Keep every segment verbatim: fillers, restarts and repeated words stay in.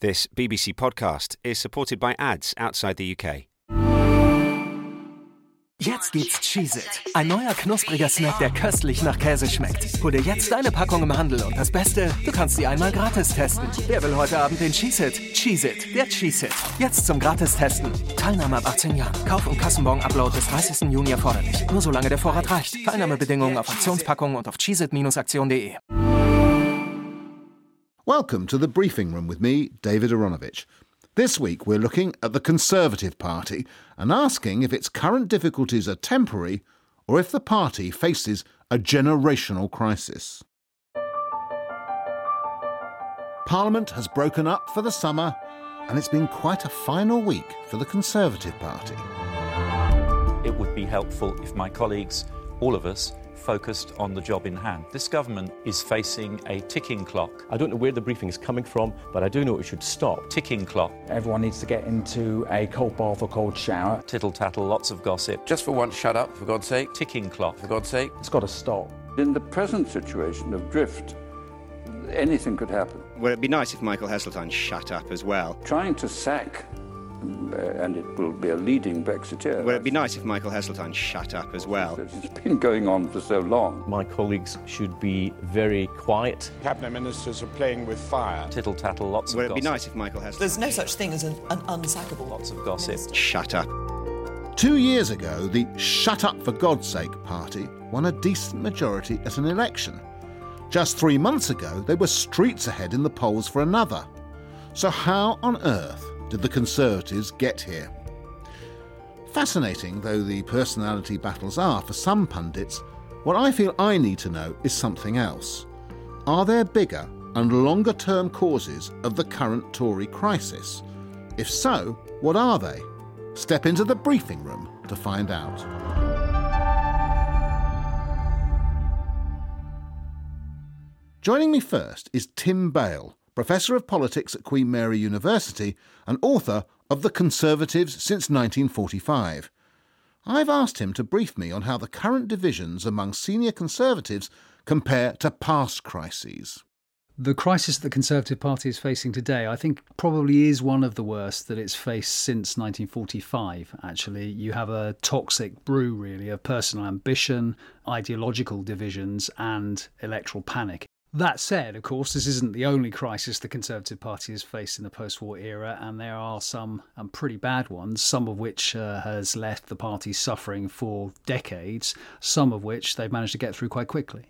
This B B C podcast is supported by ads outside the U K. Jetzt gibt's Cheez-It, ein neuer knuspriger Snack, der köstlich nach Käse schmeckt. Hol dir jetzt deine Packung im Handel und das Beste, du kannst sie einmal gratis testen. Wer will heute Abend den Cheez-It? Cheez-It, der Cheez-It. Jetzt zum Gratis-Testen. Teilnahme ab achtzehn Jahren. Kauf- und Kassenbon-Upload bis dreißigsten Juni erforderlich. Nur solange der Vorrat reicht. Teilnahmebedingungen auf Aktionspackungen und auf cheezit Bindestrich aktion punkt de. Welcome to the Briefing Room with me, David Aronovich. This week we're looking at the Conservative Party and asking if its current difficulties are temporary or if the party faces a generational crisis. Parliament has broken up for the summer and it's been quite a final week for the Conservative Party. It would be helpful if my colleagues, all of us, focused on the job in hand. This government is facing a ticking clock. I don't know where the briefing is coming from, but I do know it should stop. Ticking clock. Everyone needs to get into a cold bath or cold shower. Tittle-tattle, lots of gossip. Just for once, shut up, for God's sake. Ticking clock. For God's sake. It's got to stop. In the present situation of drift, anything could happen. Well, it'd be nice if Michael Heseltine shut up as well. Trying to sack, uh, and it will be a leading Brexiteer. Well, it'd be nice if Michael Heseltine shut up as well. It's been going on for so long. My colleagues should be very quiet. Cabinet ministers are playing with fire. Tittle-tattle, lots of well, gossip. Well, it'd be nice if Michael Heseltine... There's no such thing as an, an unsackable... Lots of gossip. Minister. Shut up. Two years ago, the Shut Up for God's Sake party won a decent majority at an election. Just three months ago, they were streets ahead in the polls for another. So how on earth did the Conservatives get here? Fascinating though the personality battles are for some pundits, what I feel I need to know is something else. Are there bigger and longer-term causes of the current Tory crisis? If so, what are they? Step into the briefing room to find out. Joining me first is Tim Bale, Professor of Politics at Queen Mary University and author of The Conservatives Since nineteen forty-five. I've asked him to brief me on how the current divisions among senior Conservatives compare to past crises. The crisis the Conservative Party is facing today, I think, probably is one of the worst that it's faced since nineteen forty-five, actually. You have a toxic brew, really, of personal ambition, ideological divisions and electoral panic. That said, of course, this isn't the only crisis the Conservative Party has faced in the post-war era, and there are some um, pretty bad ones, some of which uh, has left the party suffering for decades, some of which they've managed to get through quite quickly.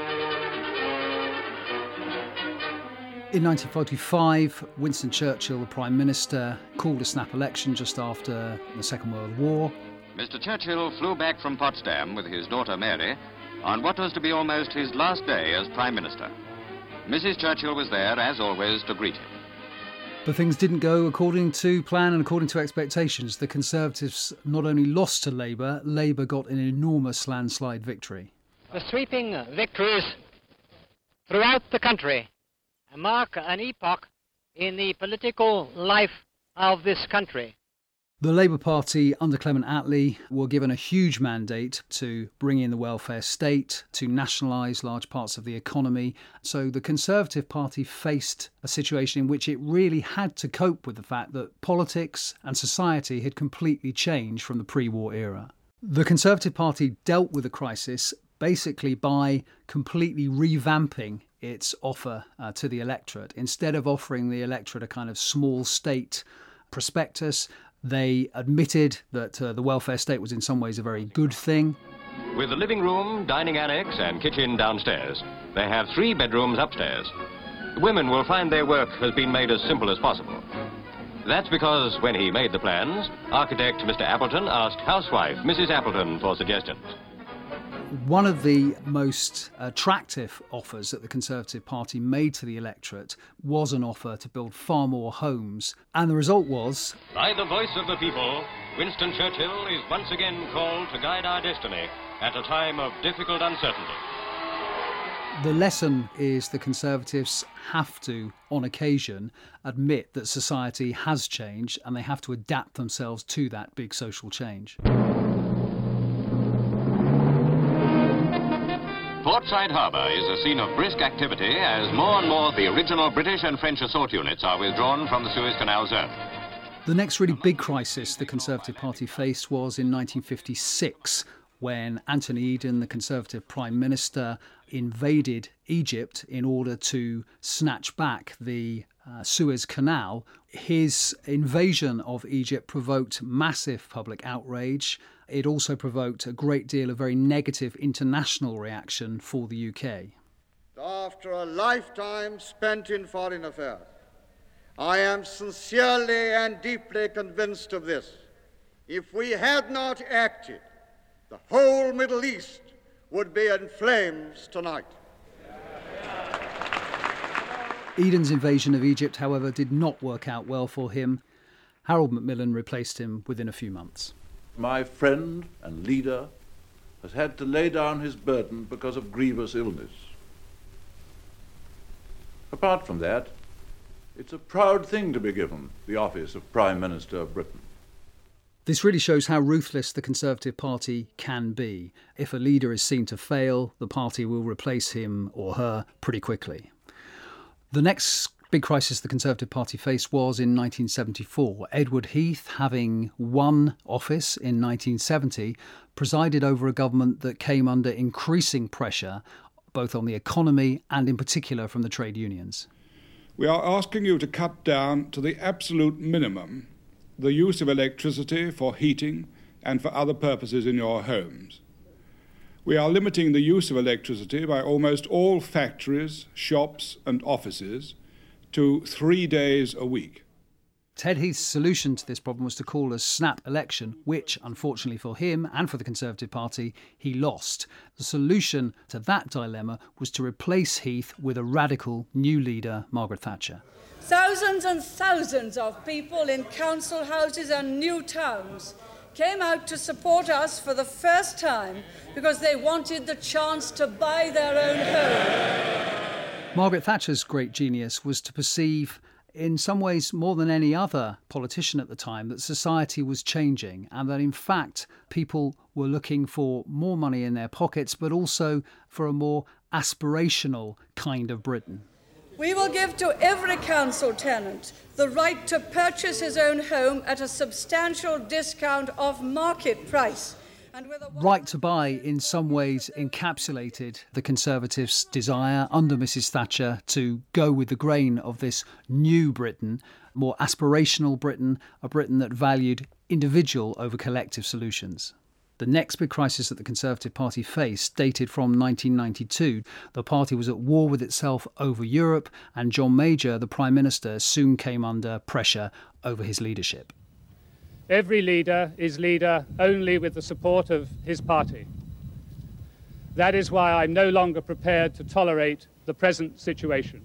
In nineteen forty-five, Winston Churchill, the Prime Minister, called a snap election just after the Second World War. Mister Churchill flew back from Potsdam with his daughter Mary on what was to be almost his last day as Prime Minister. Missus Churchill was there, as always, to greet him. But things didn't go according to plan and according to expectations. The Conservatives not only lost to Labour, Labour got an enormous landslide victory. The sweeping victories throughout the country mark an epoch in the political life of this country. The Labour Party under Clement Attlee were given a huge mandate to bring in the welfare state, to nationalise large parts of the economy. So the Conservative Party faced a situation in which it really had to cope with the fact that politics and society had completely changed from the pre-war era. The Conservative Party dealt with the crisis basically by completely revamping its offer uh, to the electorate. Instead of offering the electorate a kind of small state prospectus, they admitted that uh, the welfare state was in some ways a very good thing. With the living room, dining annex and kitchen downstairs, they have three bedrooms upstairs. Women will find their work has been made as simple as possible. That's because when he made the plans, architect Mister Appleton asked housewife Missus Appleton for suggestions. One of the most attractive offers that the Conservative Party made to the electorate was an offer to build far more homes. And the result was... By the voice of the people, Winston Churchill is once again called to guide our destiny at a time of difficult uncertainty. The lesson is the Conservatives have to, on occasion, admit that society has changed and they have to adapt themselves to that big social change. Portside Harbour is a scene of brisk activity as more and more of the original British and French assault units are withdrawn from the Suez Canal zone. The next really big crisis the Conservative Party faced was in nineteen fifty-six, when Anthony Eden, the Conservative Prime Minister, invaded Egypt in order to snatch back the uh, Suez Canal. His invasion of Egypt provoked massive public outrage. It also provoked a great deal of very negative international reaction for the U K. After a lifetime spent in foreign affairs, I am sincerely and deeply convinced of this. If we had not acted, the whole Middle East would be in flames tonight. Eden's invasion of Egypt, however, did not work out well for him. Harold Macmillan replaced him within a few months. My friend and leader has had to lay down his burden because of grievous illness. Apart from that, it's a proud thing to be given the office of Prime Minister of Britain. This really shows how ruthless the Conservative Party can be. If a leader is seen to fail, the party will replace him or her pretty quickly. The next big crisis the Conservative Party faced was in nineteen seventy-four. Edward Heath, having won office in nineteen seventy, presided over a government that came under increasing pressure, both on the economy and in particular from the trade unions. We are asking you to cut down to the absolute minimum the use of electricity for heating and for other purposes in your homes. We are limiting the use of electricity by almost all factories, shops and offices to three days a week. Ted Heath's solution to this problem was to call a snap election, which, unfortunately for him and for the Conservative Party, he lost. The solution to that dilemma was to replace Heath with a radical new leader, Margaret Thatcher. Thousands and thousands of people in council houses and new towns came out to support us for the first time because they wanted the chance to buy their own home. Margaret Thatcher's great genius was to perceive, in some ways more than any other politician at the time, that society was changing and that in fact people were looking for more money in their pockets, but also for a more aspirational kind of Britain. We will give to every council tenant the right to purchase his own home at a substantial discount of market price. And with a Right to buy in some ways encapsulated the Conservatives' desire under Missus Thatcher to go with the grain of this new Britain, more aspirational Britain, a Britain that valued individual over collective solutions. The next big crisis that the Conservative Party faced dated from nineteen ninety-two. The party was at war with itself over Europe, and John Major, the Prime Minister, soon came under pressure over his leadership. Every leader is leader only with the support of his party. That is why I'm no longer prepared to tolerate the present situation.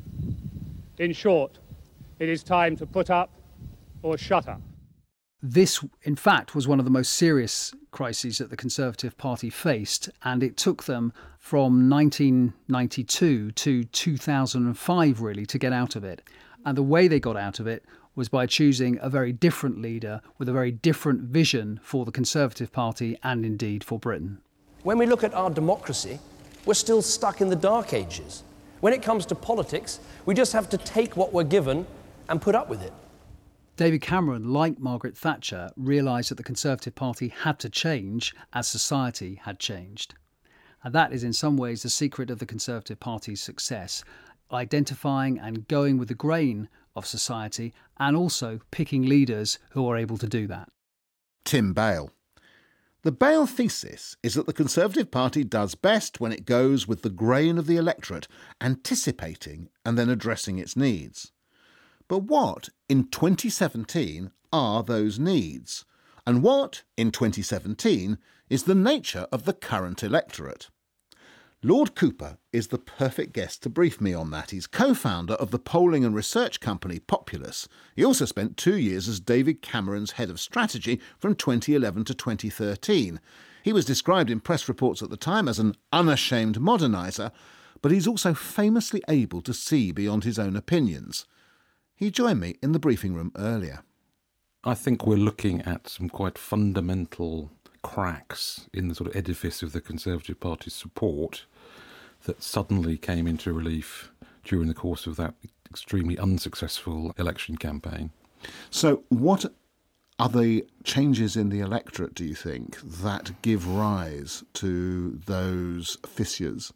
In short, it is time to put up or shut up. This, in fact, was one of the most serious crises that the Conservative Party faced, and it took them from nineteen ninety-two to two thousand five, really, to get out of it. And the way they got out of it was by choosing a very different leader with a very different vision for the Conservative Party and indeed for Britain. When we look at our democracy, we're still stuck in the dark ages. When it comes to politics, we just have to take what we're given and put up with it. David Cameron, like Margaret Thatcher, realised that the Conservative Party had to change as society had changed. And that is in some ways the secret of the Conservative Party's success, identifying and going with the grain of society and also picking leaders who are able to do that. Tim Bale. The Bale thesis is that the Conservative Party does best when it goes with the grain of the electorate, anticipating and then addressing its needs. But what, in twenty seventeen, are those needs? And what, in twenty seventeen, is the nature of the current electorate? Lord Cooper is the perfect guest to brief me on that. He's co-founder of the polling and research company Populus. He also spent two years as David Cameron's head of strategy from twenty eleven to twenty thirteen. He was described in press reports at the time as an unashamed moderniser, but he's also famously able to see beyond his own opinions. He joined me in the briefing room earlier. I think we're looking at some quite fundamental cracks in the sort of edifice of the Conservative Party's support. that suddenly came into relief during the course of that extremely unsuccessful election campaign. So what are the changes in the electorate, do you think, that give rise to those fissures?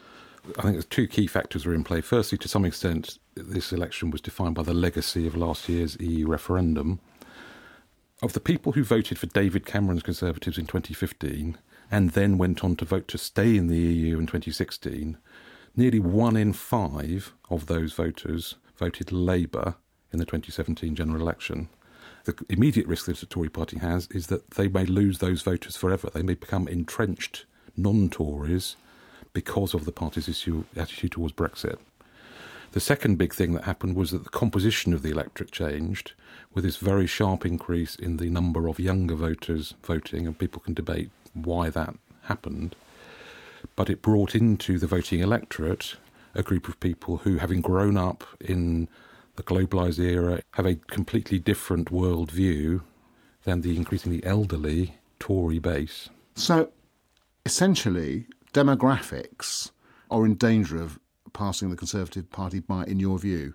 I think there's two key factors were in play. Firstly, to some extent, this election was defined by the legacy of last year's E U referendum. Of the people who voted for David Cameron's Conservatives in twenty fifteen and then went on to vote to stay in the E U in twenty sixteen, nearly one in five of those voters voted Labour in the twenty seventeen general election. The immediate risk that the Tory party has is that they may lose those voters forever. They may become entrenched non-Tories because of the party's issue, attitude towards Brexit. The second big thing that happened was that the composition of the electorate changed, with this very sharp increase in the number of younger voters voting, and people can debate why that happened. But it brought into the voting electorate a group of people who, having grown up in the globalised era, have a completely different worldview than the increasingly elderly Tory base. So, essentially, demographics are in danger of passing the Conservative Party by, in your view?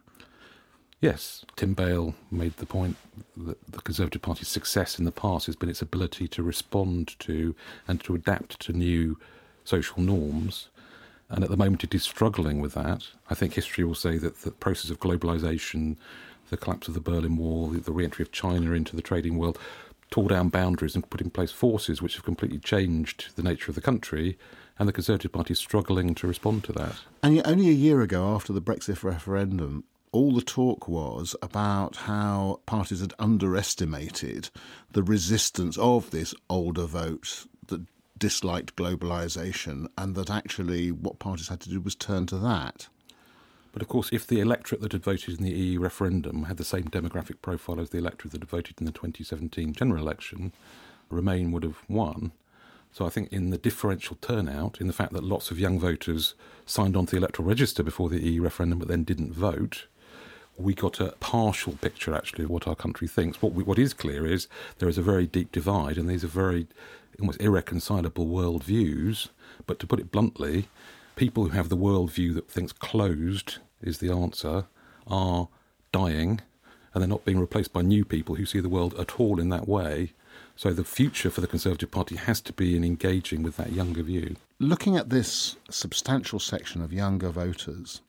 Yes. Tim Bale made the point that the Conservative Party's success in the past has been its ability to respond to and to adapt to new social norms. And at the moment it is struggling with that. I think history will say that the process of globalisation, the collapse of the Berlin Wall, the re-entry of China into the trading world, tore down boundaries and put in place forces which have completely changed the nature of the country, and the Conservative Party is struggling to respond to that. And yet only a year ago, after the Brexit referendum, all the talk was about how parties had underestimated the resistance of this older vote that disliked globalisation, and that actually what parties had to do was turn to that. But of course, if the electorate that had voted in the E U referendum had the same demographic profile as the electorate that had voted in the twenty seventeen general election, Remain would have won. So I think in the differential turnout, in the fact that lots of young voters signed on to the electoral register before the E U referendum but then didn't vote, we got a partial picture, actually, of what our country thinks. What, we, what is clear is there is a very deep divide, and these are very almost irreconcilable worldviews. But to put it bluntly, people who have the worldview that thinks closed is the answer are dying, and they're not being replaced by new people who see the world at all in that way. So the future for the Conservative Party has to be in engaging with that younger view. Looking at this substantial section of younger voters,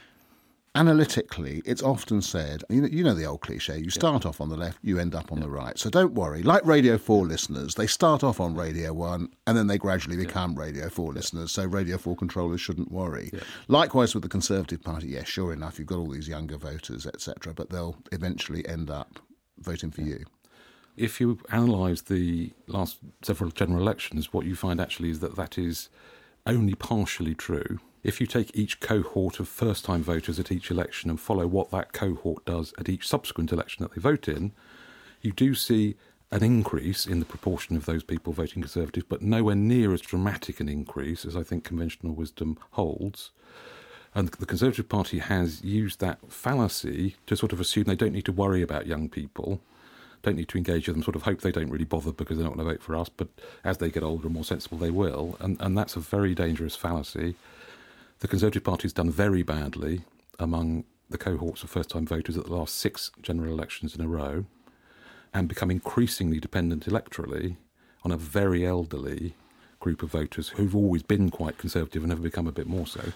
analytically, it's often said, you know, you know the old cliche, you start off on the left, you end up on the right. So don't worry. Like Radio four listeners, they start off on Radio one and then they gradually become Radio four listeners, so Radio four controllers shouldn't worry. Yeah. Likewise with the Conservative Party, yes, sure enough, you've got all these younger voters, et cetera, but they'll eventually end up voting for you. If you analyse the last several general elections, what you find actually is that that is only partially true. If you take each cohort of first-time voters at each election and follow what that cohort does at each subsequent election that they vote in, you do see an increase in the proportion of those people voting Conservative, but nowhere near as dramatic an increase as I think conventional wisdom holds. And the Conservative Party has used that fallacy to sort of assume they don't need to worry about young people, don't need to engage with them, sort of hope they don't really bother because they're not going to vote for us, but as they get older and more sensible, they will. And, and that's a very dangerous fallacy. The Conservative Party has done very badly among the cohorts of first-time voters at the last six general elections in a row, and become increasingly dependent electorally on a very elderly group of voters who've always been quite conservative and have become a bit more so.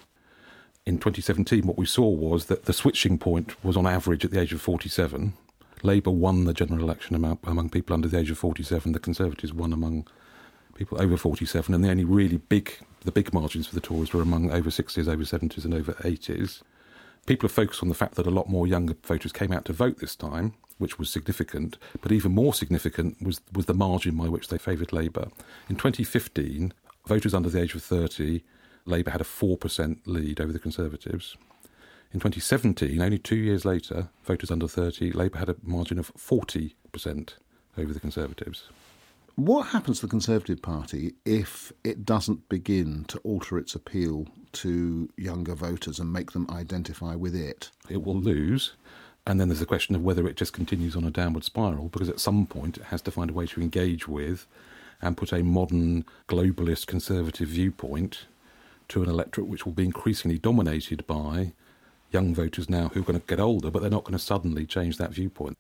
In twenty seventeen, what we saw was that the switching point was on average at the age of forty-seven. Labour won the general election among, among people under the age of forty-seven. The Conservatives won among people over forty-seven, and the only really big, the big margins for the Tories were among over sixties, over seventies and over eighties. People are focused on the fact that a lot more younger voters came out to vote this time, which was significant, but even more significant was, was the margin by which they favoured Labour. In twenty fifteen, voters under the age of thirty, Labour had a four percent lead over the Conservatives. In twenty seventeen, only two years later, voters under thirty, Labour had a margin of forty percent over the Conservatives. What happens to the Conservative Party if it doesn't begin to alter its appeal to younger voters and make them identify with it? It will lose, and then there's the question of whether it just continues on a downward spiral, because at some point it has to find a way to engage with and put a modern globalist conservative viewpoint to an electorate which will be increasingly dominated by young voters now who are going to get older, but they're not going to suddenly change that viewpoint.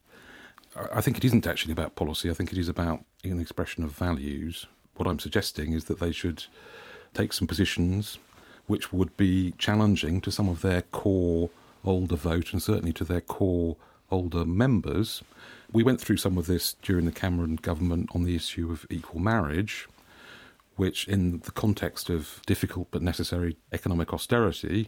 I think it isn't actually about policy. I think it is about an expression of values. What I'm suggesting is that they should take some positions which would be challenging to some of their core older vote and certainly to their core older members. We went through some of this during the Cameron government on the issue of equal marriage, which in the context of difficult but necessary economic austerity,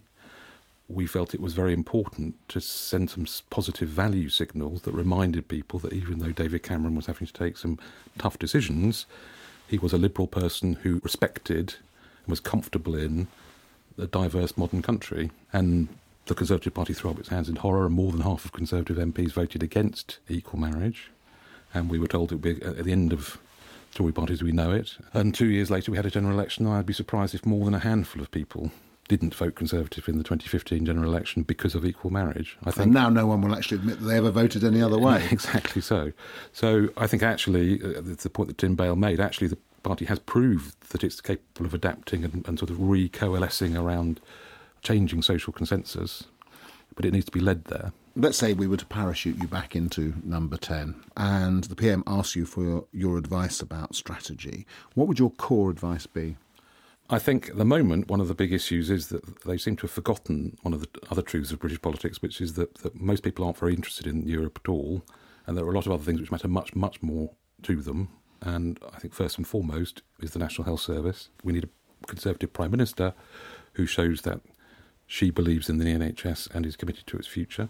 we felt it was very important to send some positive value signals that reminded people that even though David Cameron was having to take some tough decisions, he was a liberal person who respected and was comfortable in a diverse modern country. And the Conservative Party threw up its hands in horror, and more than half of Conservative M Ps voted against equal marriage. And we were told it would be at the end of Tory party as we know it. And two years later we had a general election, and I'd be surprised if more than a handful of people didn't vote Conservative in the twenty fifteen general election because of equal marriage. I think, and now no one will actually admit that they ever voted any other way. Exactly so. So I think actually, uh, the point that Tim Bale made, actually the party has proved that it's capable of adapting and, and sort of re-coalescing around changing social consensus, but it needs to be led there. Let's say we were to parachute you back into number ten and the P M asks you for your, your advice about strategy. What would your core advice be? I think at the moment one of the big issues is that they seem to have forgotten one of the other truths of British politics, which is that, that most people aren't very interested in Europe at all, and there are a lot of other things which matter much, much more to them. And I think first and foremost is the National Health Service. We need a Conservative Prime Minister who shows that she believes in the N H S and is committed to its future.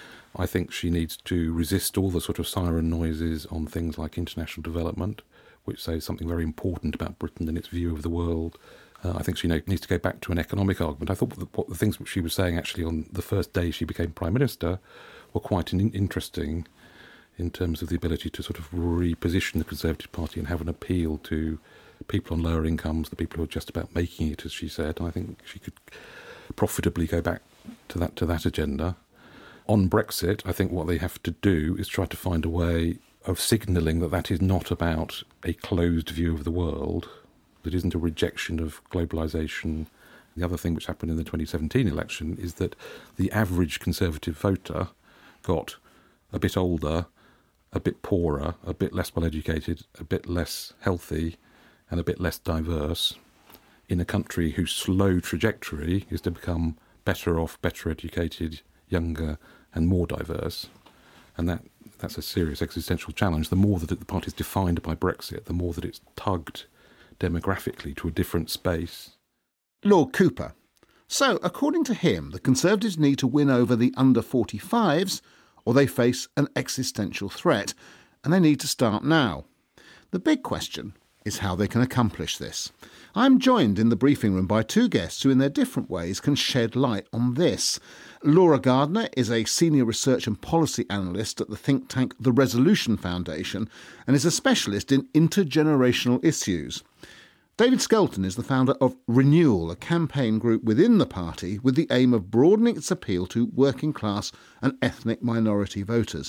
I think she needs to resist all the sort of siren noises on things like international development, which say something very important about Britain and its view of the world. Uh, I think she needs to go back to an economic argument. I thought that what the things which she was saying actually on the first day she became Prime Minister were quite in- interesting in terms of the ability to sort of reposition the Conservative Party and have an appeal to people on lower incomes, the people who are just about making it, as she said. And I think she could profitably go back to that to that agenda. On Brexit, I think what they have to do is try to find a way of signalling that that is not about a closed view of the world, that isn't a rejection of globalisation. The other thing which happened in the twenty seventeen election is that the average Conservative voter got a bit older, a bit poorer, a bit less well-educated, a bit less healthy, and a bit less diverse in a country whose slow trajectory is to become better off, better educated, younger and more diverse. And that that's a serious existential challenge. The more that the party is defined by Brexit, the more that it's tugged demographically to a different space. Lord Cooper. So, according to him, the Conservatives need to win over the under forty-fives or they face an existential threat, and they need to start now. The big question is how they can accomplish this. I'm joined in the briefing room by two guests who in their different ways can shed light on this. Laura Gardner is a senior research and policy analyst at the think tank The Resolution Foundation and is a specialist in intergenerational issues. David Skelton is the founder of Renewal, a campaign group within the party with the aim of broadening its appeal to working class and ethnic minority voters.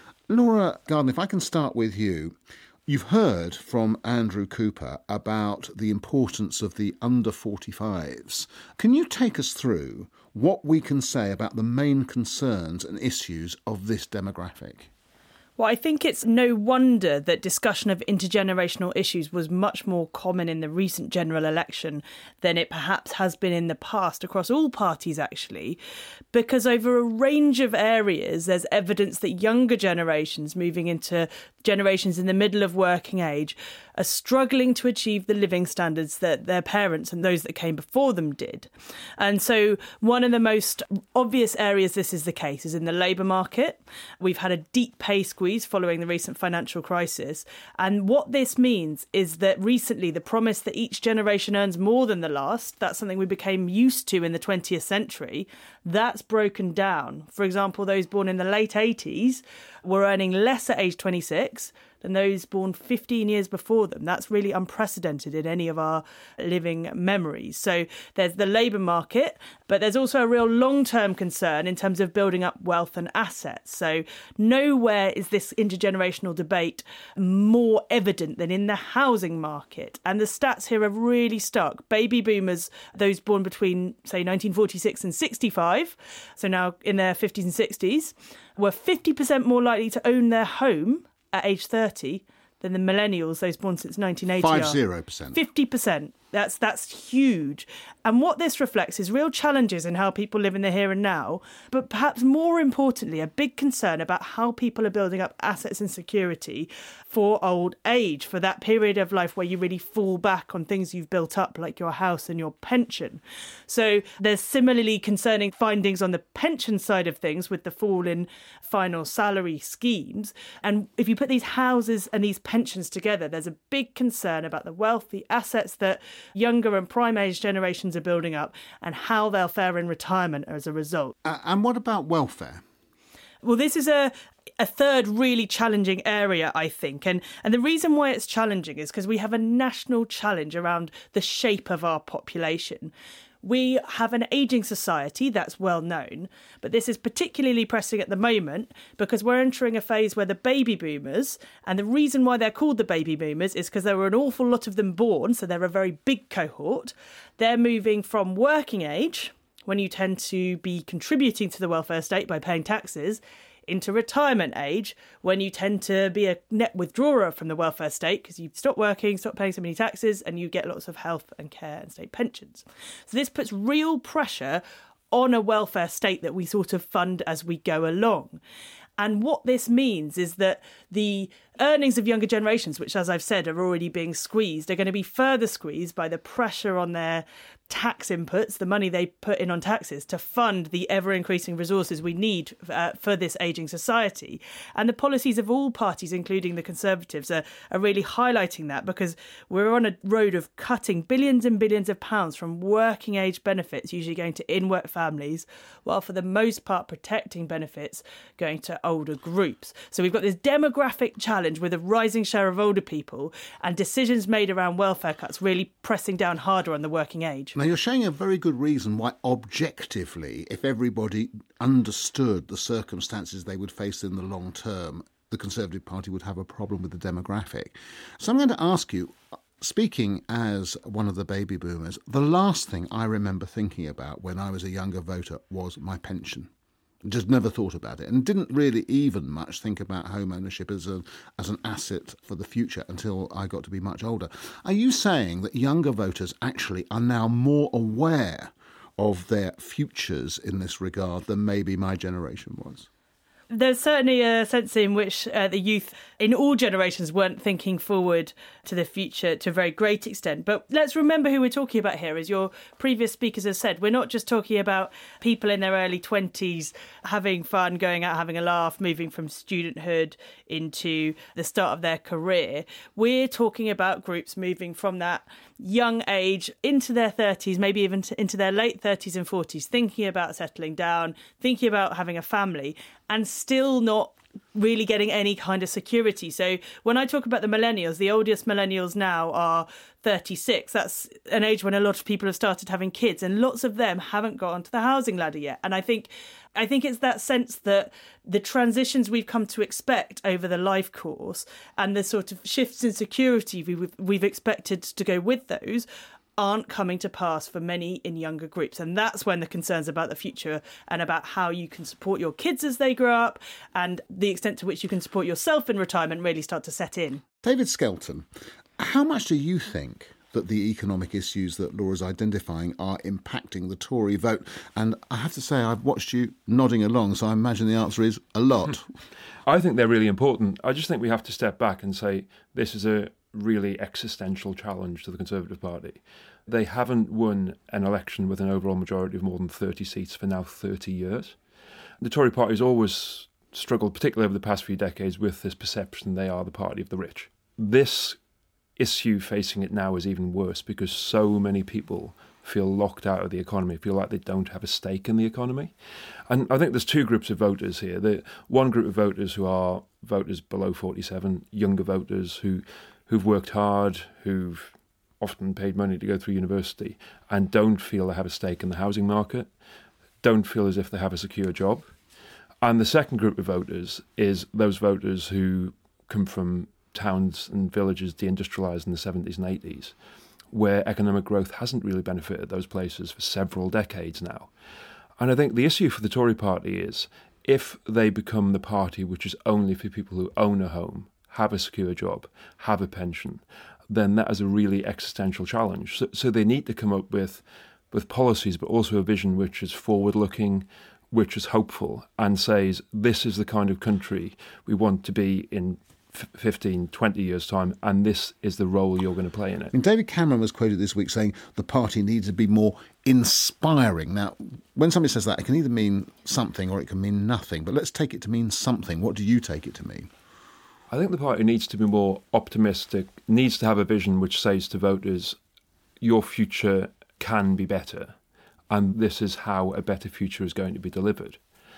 Laura Gardner, if I can start with you. You've heard from Andrew Cooper about the importance of the under forty-fives. Can you take us through what we can say about the main concerns and issues of this demographic? Well, I think it's no wonder that discussion of intergenerational issues was much more common in the recent general election than it perhaps has been in the past across all parties, actually, because over a range of areas, there's evidence that younger generations moving into generations in the middle of working age are struggling to achieve the living standards that their parents and those that came before them did. And so one of the most obvious areas this is the case is in the labour market. We've had a deep pay squeeze following the recent financial crisis. And what this means is that recently the promise that each generation earns more than the last, that's something we became used to in the twentieth century, that's broken down. For example, those born in the late eighties were earning less at age twenty-six than those born fifteen years before them. That's really unprecedented in any of our living memories. So there's the labour market, but there's also a real long-term concern in terms of building up wealth and assets. So nowhere is this intergenerational debate more evident than in the housing market. And the stats here are really stark. Baby boomers, those born between, say, nineteen forty-six and sixty-five, so now in their fifties and sixties, were fifty percent more likely to own their home at age thirty than the millennials, those born since nineteen eighty. Five zero percent. fifty percent. That's that's huge. And what this reflects is real challenges in how people live in the here and now, but perhaps more importantly, a big concern about how people are building up assets and security for old age, for that period of life where you really fall back on things you've built up, like your house and your pension. So there's similarly concerning findings on the pension side of things with the fall in final salary schemes. And if you put these houses and these pensions together, there's a big concern about the wealth, the assets that younger and prime age generations are building up and how they'll fare in retirement as a result. Uh, and what about welfare? Well, this is a a third really challenging area, I think. And, and the reason why it's challenging is because we have a national challenge around the shape of our population. We have an ageing society, that's well known, but this is particularly pressing at the moment because we're entering a phase where the baby boomers, and the reason why they're called the baby boomers is because there were an awful lot of them born, so they're a very big cohort. They're moving from working age, when you tend to be contributing to the welfare state by paying taxes, into retirement age, when you tend to be a net withdrawer from the welfare state because you stop working, stop paying so many taxes, and you get lots of health and care and state pensions. So this puts real pressure on a welfare state that we sort of fund as we go along. And what this means is that the earnings of younger generations, which, as I've said, are already being squeezed, are going to be further squeezed by the pressure on their tax inputs, the money they put in on taxes, to fund the ever-increasing resources we need uh, for this ageing society. And the policies of all parties, including the Conservatives, are, are really highlighting that because we're on a road of cutting billions and billions of pounds from working age benefits, usually going to in-work families, while for the most part protecting benefits going to older groups. So we've got this demographic challenge with a rising share of older people and decisions made around welfare cuts really pressing down harder on the working age. Now, you're showing a very good reason why, objectively, if everybody understood the circumstances they would face in the long term, the Conservative Party would have a problem with the demographic. So I'm going to ask you, speaking as one of the baby boomers, the last thing I remember thinking about when I was a younger voter was my pension. Just never thought about it and didn't really even much think about home ownership as a as an asset for the future until I got to be much older. Are you saying that younger voters actually are now more aware of their futures in this regard than maybe my generation was? There's certainly a sense in which uh, the youth in all generations weren't thinking forward to the future to a very great extent. But let's remember who we're talking about here. As your previous speakers have said, we're not just talking about people in their early twenties having fun, going out, having a laugh, moving from studenthood into the start of their career. We're talking about groups moving from that young age into their thirties, maybe even to, into their late thirties and forties, thinking about settling down, thinking about having a family, and still not really getting any kind of security. So when I talk about the millennials, the oldest millennials now are thirty-six. That's an age when a lot of people have started having kids, and lots of them haven't got onto the housing ladder yet. And I think I think it's that sense that the transitions we've come to expect over the life course and the sort of shifts in security we've, we've expected to go with those aren't coming to pass for many in younger groups. And that's when the concerns about the future and about how you can support your kids as they grow up and the extent to which you can support yourself in retirement really start to set in. David Skelton, how much do you think that the economic issues that Laura's identifying are impacting the Tory vote? And I have to say, I've watched you nodding along, so I imagine the answer is a lot. I think they're really important. I just think we have to step back and say this is a really existential challenge to the Conservative Party. They haven't won an election with an overall majority of more than thirty seats for now thirty years. The Tory party has always struggled, particularly over the past few decades, with this perception they are the party of the rich. This issue facing it now is even worse because so many people feel locked out of the economy, feel like they don't have a stake in the economy. And I think there's two groups of voters here. The one group of voters who are voters below forty-seven, younger voters who, who've worked hard, who've often paid money to go through university and don't feel they have a stake in the housing market, don't feel as if they have a secure job. And the second group of voters is those voters who come from towns and villages deindustrialised in the seventies and eighties, where economic growth hasn't really benefited those places for several decades now. And I think the issue for the Tory party is if they become the party which is only for people who own a home, have a secure job, have a pension, then that is a really existential challenge. So, so they need to come up with, with policies, but also a vision which is forward-looking, which is hopeful, and says this is the kind of country we want to be in fifteen, twenty years' time, and this is the role you're going to play in it. And David Cameron was quoted this week saying the party needs to be more inspiring. Now, when somebody says that, it can either mean something or it can mean nothing, but let's take it to mean something. What do you take it to mean? I think the party needs to be more optimistic, needs to have a vision which says to voters, your future can be better, and this is how a better future is going to be delivered.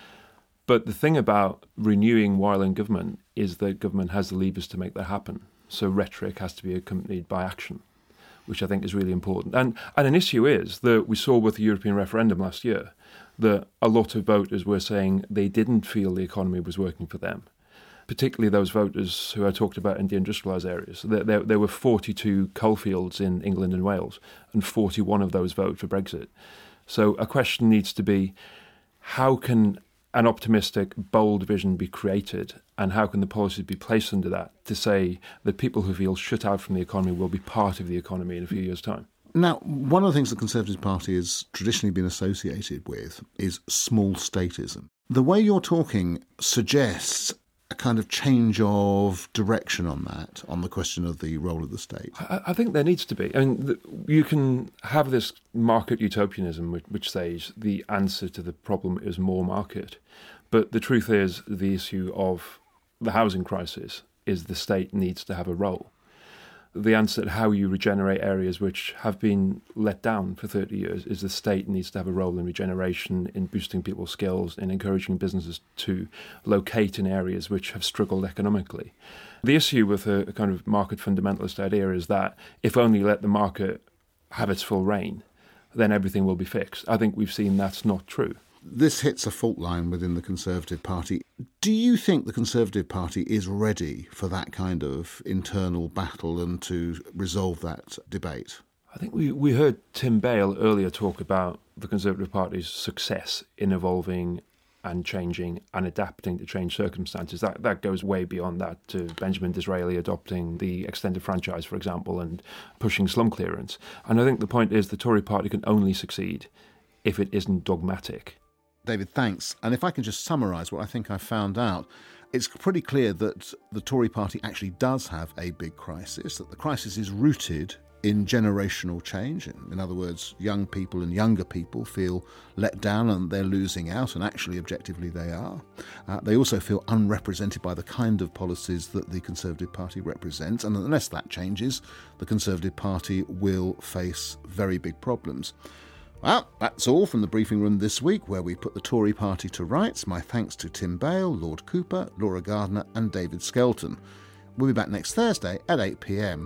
But the thing about renewing while in government is that government has the levers to make that happen. So rhetoric has to be accompanied by action, which I think is really important. And, and an issue is that we saw with the European referendum last year that a lot of voters were saying they didn't feel the economy was working for them, particularly those voters who I talked about in deindustrialised areas. There, there, there were forty-two coalfields in England and Wales, and forty-one of those voted for Brexit. So a question needs to be, how can an optimistic, bold vision be created, and how can the policies be placed under that to say that people who feel shut out from the economy will be part of the economy in a few years' time? Now, one of the things the Conservative Party has traditionally been associated with is small statism. The way you're talking suggests a kind of change of direction on that, on the question of the role of the state. I, I think there needs to be. I mean, the, you can have this market utopianism which, which says the answer to the problem is more market. But the truth is, the issue of the housing crisis is the state needs to have a role. The answer to how you regenerate areas which have been let down for thirty years is the state needs to have a role in regeneration, in boosting people's skills, in encouraging businesses to locate in areas which have struggled economically. The issue with a, a kind of market fundamentalist idea is that if only let the market have its full reign, then everything will be fixed. I think we've seen that's not true. This hits a fault line within the Conservative Party. Do you think the Conservative Party is ready for that kind of internal battle and to resolve that debate? I think we, we heard Tim Bale earlier talk about the Conservative Party's success in evolving and changing and adapting to changed circumstances. That that goes way beyond that, to Benjamin Disraeli adopting the extended franchise, for example, and pushing slum clearance. And I think the point is the Tory party can only succeed if it isn't dogmatic. David, thanks. And if I can just summarise what I think I've found out, it's pretty clear that the Tory party actually does have a big crisis, that the crisis is rooted in generational change. In other words, young people and younger people feel let down and they're losing out, and actually, objectively, they are. Uh, they also feel unrepresented by the kind of policies that the Conservative Party represents, and unless that changes, the Conservative Party will face very big problems. Well, that's all from the briefing room this week, where we put the Tory party to rights. My thanks to Tim Bale, Lord Cooper, Laura Gardner and David Skelton. We'll be back next Thursday at eight p.m.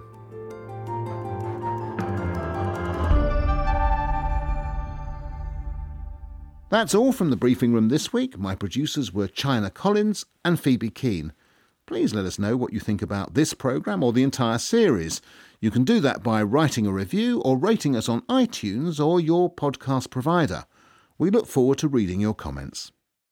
That's all from the briefing room this week. My producers were China Collins and Phoebe Keane. Please let us know what you think about this programme or the entire series. You can do that by writing a review or rating us on iTunes or your podcast provider. We look forward to reading your comments.